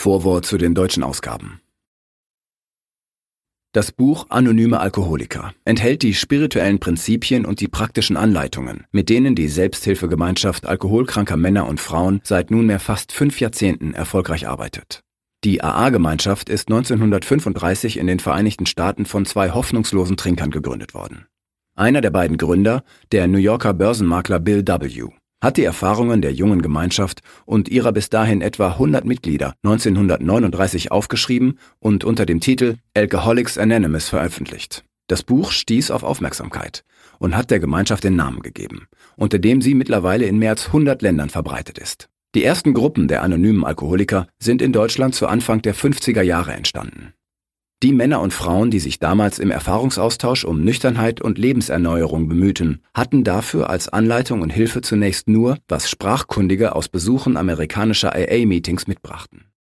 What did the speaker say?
Vorwort zu den deutschen Ausgaben. Das Buch Anonyme Alkoholiker enthält die spirituellen Prinzipien und die praktischen Anleitungen, mit denen die Selbsthilfegemeinschaft alkoholkranker Männer und Frauen seit nunmehr fast 5 Jahrzehnten erfolgreich arbeitet. Die AA-Gemeinschaft ist 1935 in den Vereinigten Staaten von 2 hoffnungslosen Trinkern gegründet worden. Einer der beiden Gründer, der New Yorker Börsenmakler Bill W., hat die Erfahrungen der jungen Gemeinschaft und ihrer bis dahin etwa 100 Mitglieder 1939 aufgeschrieben und unter dem Titel Alcoholics Anonymous veröffentlicht. Das Buch stieß auf Aufmerksamkeit und hat der Gemeinschaft den Namen gegeben, unter dem sie mittlerweile in mehr als 100 Ländern verbreitet ist. Die ersten Gruppen der anonymen Alkoholiker sind in Deutschland zu Anfang der 50er Jahre entstanden. Die Männer und Frauen, die sich damals im Erfahrungsaustausch um Nüchternheit und Lebenserneuerung bemühten, hatten dafür als Anleitung und Hilfe zunächst nur, was Sprachkundige aus Besuchen amerikanischer AA-Meetings mitbrachten.